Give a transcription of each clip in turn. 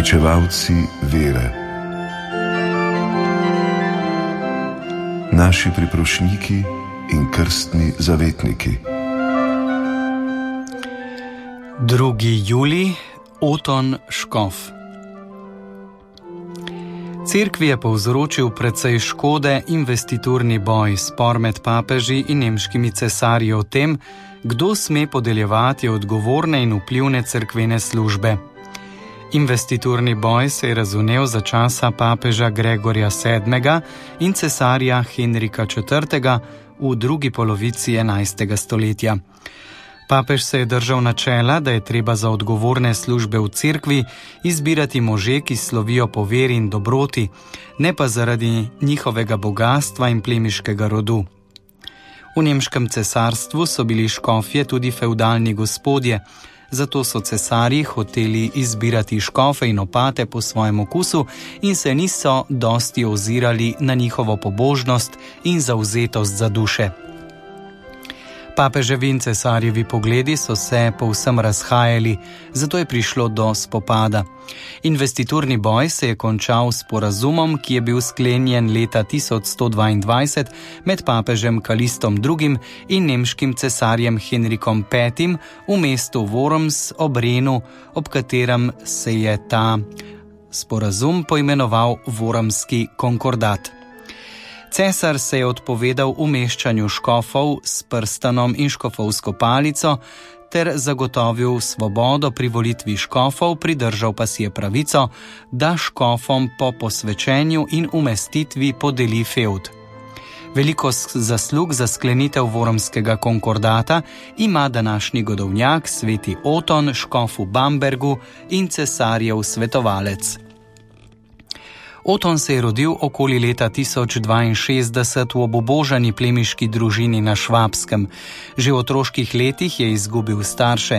Pričevalci vere. Naši priprošniki in krstni zavetniki. 2. julij, Oton Škof. Cerkvi je povzročil precej škode investiturni boj, spor med papeži in nemškimi cesarji o tem, kdo sme podeljevati odgovorne in vplivne cerkvene službe. Investiturni boj se je razvnel za časa papeža Gregorja VII. In cesarja Henrika IV. V drugi polovici 11. stoletja. Papež se je držal načela, da je treba za odgovorne službe v cerkvi izbirati može, ki slovijo po veri in dobroti, ne pa zaradi njihovega bogastva in plemiškega rodu. V nemškem cesarstvu so bili škofje tudi fevdalni gospodje, zato so cesarji hoteli izbirati škofe in opate po svojem okusu in se niso dosti ozirali na njihovo pobožnost in zavzetost za duše. Papeževi in cesarjevi pogledi so se povsem razhajali, zato je prišlo do spopada. Investiturni boj se je končal s sporazumom, ki je bil sklenjen leta 1122 med papežem Kalistom II. In nemškim cesarjem Henrikom V. v mestu Worms ob Renu, ob katerem se je ta sporazum poimenoval Wormski konkordat. Cesar se je odpovedal umeščanju škofov s prstanom in škofovsko palico ter zagotovil svobodo pri volitvi škofov, pridržal pa si je pravico, da škofom po posvečenju in umestitvi podeli fevd. Veliko zaslug za sklenitev Wormskega konkordata ima današnji godovnjak sveti Oton, škof v Bambergu in cesarjev svetovalec. Oton se je rodil okoli leta 1062 v obubožani plemiški družini na Švabskem. Že v otroških letih je izgubil starše.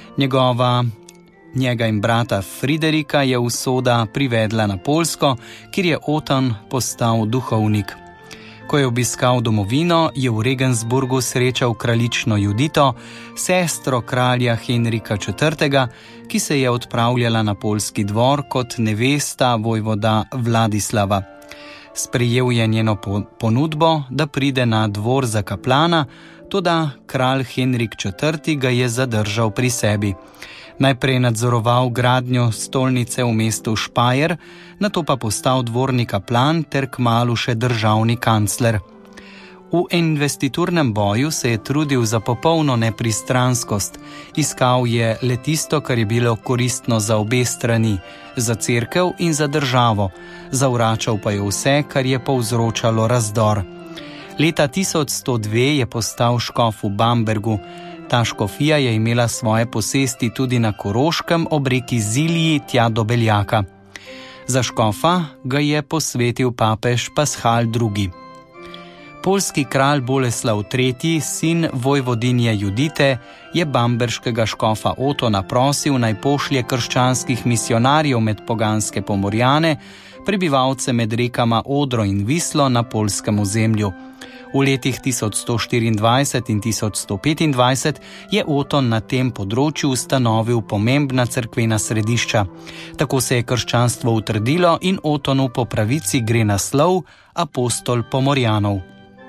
Njega in brata Friderika je usoda privedla na Poljsko, kjer je Oton postal duhovnik. Ko je obiskal domovino, je v Regensburgu srečal kraljično Judito, sestro kralja Henrika IV., ki se je odpravljala na poljski dvor kot nevesta vojvoda Vladislava. Sprejel je njeno ponudbo, da pride na dvor za kaplana, toda kralj Henrik IV. Ga je zadržal pri sebi. Najprej nadzoroval gradnjo stolnice v mestu Špajer, nato pa postal dvorni kaplan ter kmalu še državni kancler. V investiturnem boju se je trudil za popolno nepristranskost, iskal je le tisto, kar je bilo koristno za obe strani, za cerkev in za državo, zavračal pa je vse, kar je povzročalo razdor. Leta 1102 je postal škof v Bambergu. Ta škofija je imela svoje posesti tudi na Koroškem ob reki Ziliji tja do Beljaka. Za škofa ga je posvetil papež Paschal II. Poljski kralj Boleslav III., sin vojvodinje Judite, je bamberškega škofa Otona prosil, naj pošlje krščanskih misionarjev med poganske Pomorjane, prebivalce med rekama Odro in Vislo na poljskem ozemlju. V letih 1124 in 1125 je Oton na tem področju ustanovil pomembna cerkvena središča. Tako se je krščanstvo utrdilo in Otonu po pravici gre naslov apostol Pomorjanov.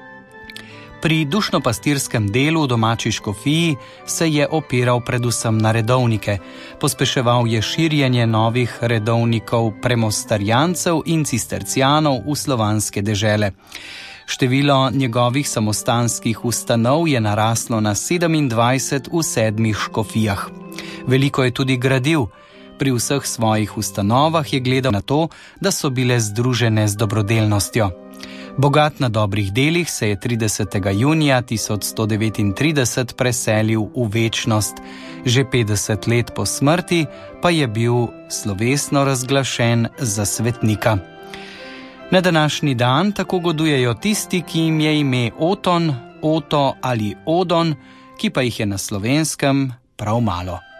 Pri dušnopastirskem delu v domači škofiji se je opiral predvsem na redovnike. Pospeševal je širjenje novih redovnikov premostarjancev in cistercijanov v slovanske dežele. Število njegovih samostanskih ustanov je naraslo na 27 v 7 škofijah. Veliko je tudi gradil. Pri vseh svojih ustanovah je gledal na to, da so bile združene z dobrodelnostjo. Bogat na dobrih delih se je 30. junija 1139 preselil v večnost. Že 50 let po smrti pa je bil slovesno razglašen za svetnika. Na današnji dan tako godujejo tisti, ki jim je ime Oton, Oto ali Odon, ki pa jih je na Slovenskem prav malo.